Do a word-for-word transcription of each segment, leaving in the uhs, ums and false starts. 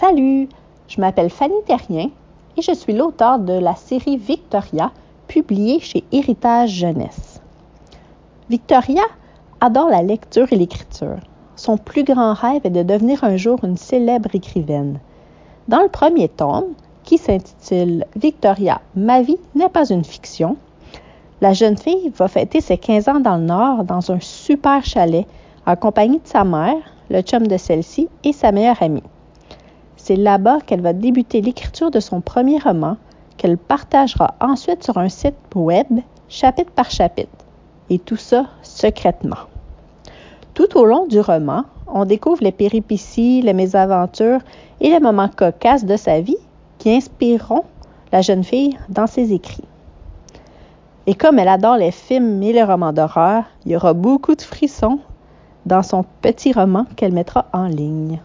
Salut, je m'appelle Fanny Terrien et je suis l'auteure de la série Victoria, publiée chez Héritage Jeunesse. Victoria adore la lecture et l'écriture. Son plus grand rêve est de devenir un jour une célèbre écrivaine. Dans le premier tome, qui s'intitule « Victoria, ma vie n'est pas une fiction », la jeune fille va fêter ses quinze ans dans le Nord dans un super chalet en compagnie de sa mère, le chum de celle-ci et sa meilleure amie. C'est là-bas qu'elle va débuter l'écriture de son premier roman, qu'elle partagera ensuite sur un site web, chapitre par chapitre, et tout ça secrètement. Tout au long du roman, on découvre les péripéties, les mésaventures et les moments cocasses de sa vie qui inspireront la jeune fille dans ses écrits. Et comme elle adore les films et les romans d'horreur, il y aura beaucoup de frissons dans son petit roman qu'elle mettra en ligne.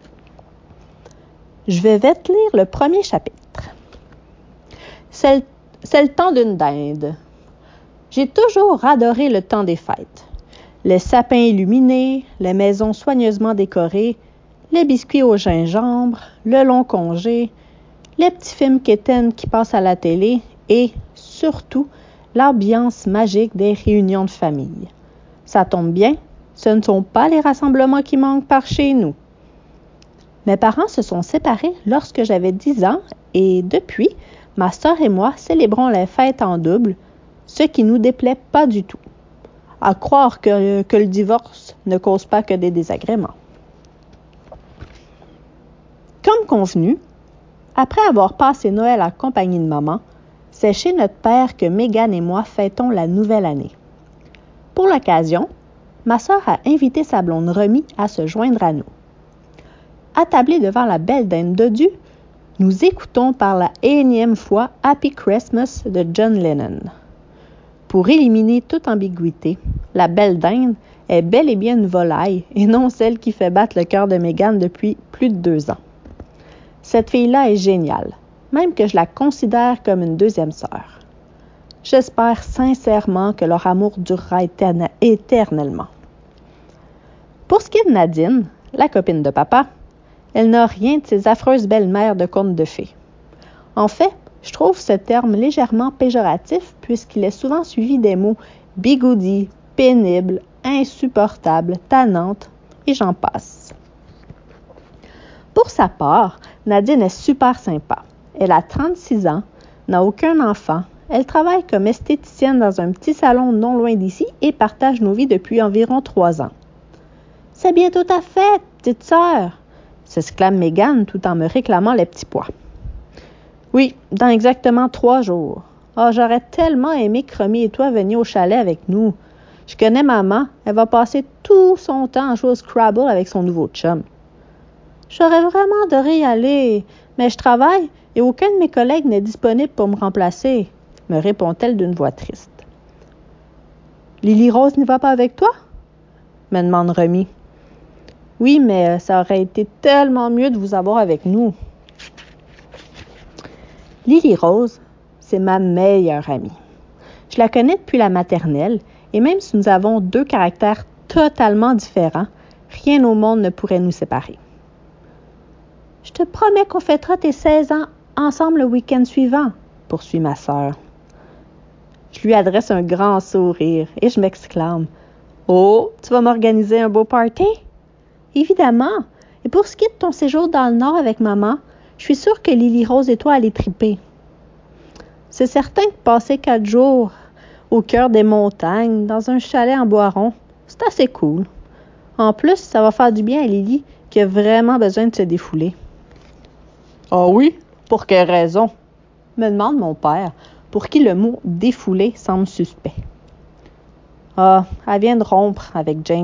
Je vais te lire le premier chapitre. C'est le, c'est le temps d'une dinde. J'ai toujours adoré le temps des fêtes. Les sapins illuminés, les maisons soigneusement décorées, les biscuits au gingembre, le long congé, les petits films quétaines qui passent à la télé et, surtout, l'ambiance magique des réunions de famille. Ça tombe bien, ce ne sont pas les rassemblements qui manquent par chez nous. Mes parents se sont séparés lorsque j'avais dix ans et depuis, ma sœur et moi célébrons les fêtes en double, ce qui ne nous déplaît pas du tout. À croire que, que le divorce ne cause pas que des désagréments. Comme convenu, après avoir passé Noël en compagnie de maman, c'est chez notre père que Mégane et moi fêtons la nouvelle année. Pour l'occasion, ma sœur a invité sa blonde Remy à se joindre à nous. Attablés devant la belle dinde dodue, nous écoutons par la énième fois Happy Christmas de John Lennon. Pour éliminer toute ambiguïté, la belle dinde est bel et bien une volaille et non celle qui fait battre le cœur de Mégane depuis plus de deux ans. Cette fille-là est géniale, même que je la considère comme une deuxième sœur. J'espère sincèrement que leur amour durera éterne- éternellement. Pour ce qui est de Nadine, la copine de papa, elle n'a rien de ces affreuses belles-mères de contes de fées. En fait, je trouve ce terme légèrement péjoratif puisqu'il est souvent suivi des mots bigoudi, pénible, insupportable, tannante, et j'en passe. Pour sa part, Nadine est super sympa. Elle a trente-six ans, n'a aucun enfant, elle travaille comme esthéticienne dans un petit salon non loin d'ici et partage nos vies depuis environ trois ans. « C'est bientôt ta fête, petite sœur !» s'exclame Mégane tout en me réclamant les petits pois. « Oui, dans exactement trois jours. Ah, oh, j'aurais tellement aimé que Romy et toi veniez au chalet avec nous. Je connais maman, elle va passer tout son temps à jouer au Scrabble avec son nouveau chum. » « J'aurais vraiment adoré y aller, mais je travaille et aucun de mes collègues n'est disponible pour me remplacer, » me répond-elle d'une voix triste. « Lily Rose n'y va pas avec toi? » me demande Remy. « Oui, mais ça aurait été tellement mieux de vous avoir avec nous. » Lily Rose, c'est ma meilleure amie. Je la connais depuis la maternelle et même si nous avons deux caractères totalement différents, rien au monde ne pourrait nous séparer. « Je te promets qu'on fêtera tes seize ans ensemble le week-end suivant, » poursuit ma sœur. Je lui adresse un grand sourire et je m'exclame. « Oh, tu vas m'organiser un beau party? » « Évidemment. Et pour ce qui est de ton séjour dans le Nord avec maman, je suis sûre que Lily Rose et toi allez triper. C'est certain que passer quatre jours au cœur des montagnes, dans un chalet en bois rond, c'est assez cool. En plus, ça va faire du bien à Lily qui a vraiment besoin de se défouler. »« Ah oui? Pour quelle raison? » me demande mon père, pour qui le mot « défouler » semble suspect. « Ah, elle vient de rompre avec James. »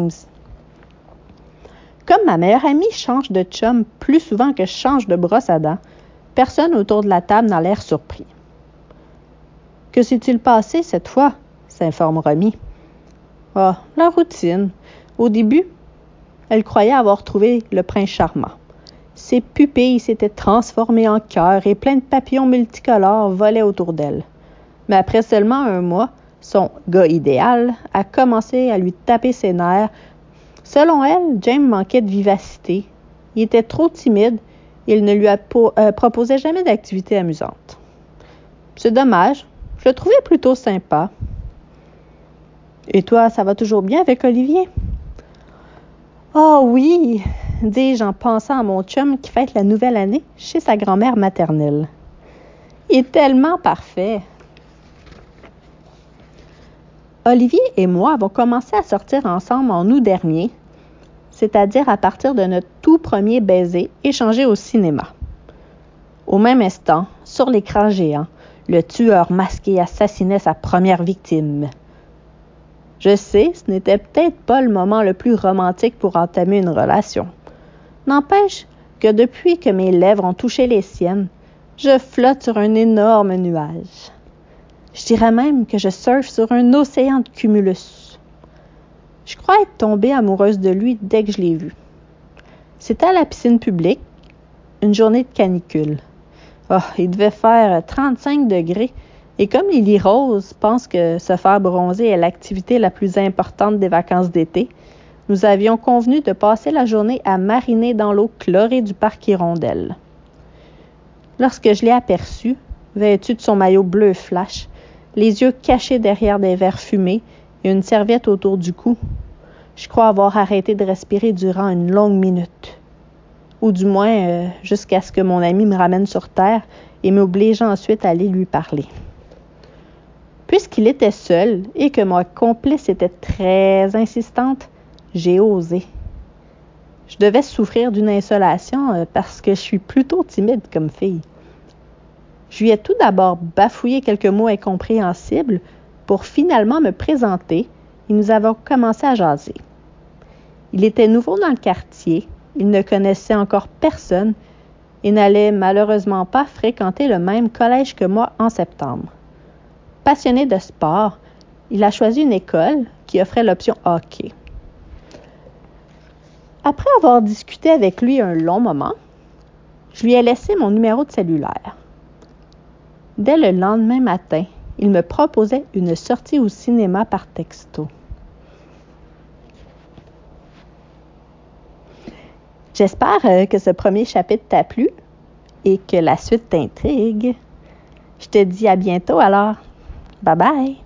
Comme ma meilleure amie change de chum plus souvent que je change de brosse à dents, personne autour de la table n'a l'air surpris. « Que s'est-il passé cette fois? » s'informe Romy. « Ah, la routine. Au début, elle croyait avoir trouvé le prince charmant. Ses pupilles s'étaient transformées en cœurs et plein de papillons multicolores volaient autour d'elle. Mais après seulement un mois, son gars idéal a commencé à lui taper ses nerfs. Selon elle, James manquait de vivacité. Il était trop timide Il ne lui a po- euh, proposait jamais d'activité amusante. C'est dommage, je le trouvais plutôt sympa. Et toi, ça va toujours bien avec Olivier? Oh oui, dis-je en pensant à mon chum qui fête la nouvelle année chez sa grand-mère maternelle. Il est tellement parfait. Olivier et moi avons commencé à sortir ensemble en août dernier, c'est-à-dire à partir de notre tout premier baiser échangé au cinéma. Au même instant, sur l'écran géant, le tueur masqué assassinait sa première victime. Je sais, ce n'était peut-être pas le moment le plus romantique pour entamer une relation. N'empêche que depuis que mes lèvres ont touché les siennes, je flotte sur un énorme nuage. Je dirais même que je surfe sur un océan de cumulus. Je crois être tombée amoureuse de lui dès que je l'ai vu. C'était à la piscine publique, une journée de canicule. Oh, il devait faire trente-cinq degrés et comme Lily Rose pense que se faire bronzer est l'activité la plus importante des vacances d'été, nous avions convenu de passer la journée à mariner dans l'eau chlorée du parc Hirondelle. Lorsque je l'ai aperçu, vêtu de son maillot bleu flash, les yeux cachés derrière des verres fumés et une serviette autour du cou, je crois avoir arrêté de respirer durant une longue minute. Ou du moins euh, jusqu'à ce que mon ami me ramène sur terre et m'oblige ensuite à aller lui parler. Puisqu'il était seul et que ma complice était très insistante, j'ai osé. Je devais souffrir d'une insolation euh, parce que je suis plutôt timide comme fille. Je lui ai tout d'abord bafouillé quelques mots incompréhensibles pour finalement me présenter et nous avons commencé à jaser. Il était nouveau dans le quartier, il ne connaissait encore personne et n'allait malheureusement pas fréquenter le même collège que moi en septembre. Passionné de sport, il a choisi une école qui offrait l'option hockey. Après avoir discuté avec lui un long moment, je lui ai laissé mon numéro de cellulaire. Dès le lendemain matin, il me proposait une sortie au cinéma par texto. J'espère que ce premier chapitre t'a plu et que la suite t'intrigue. Je te dis à bientôt alors. Bye bye!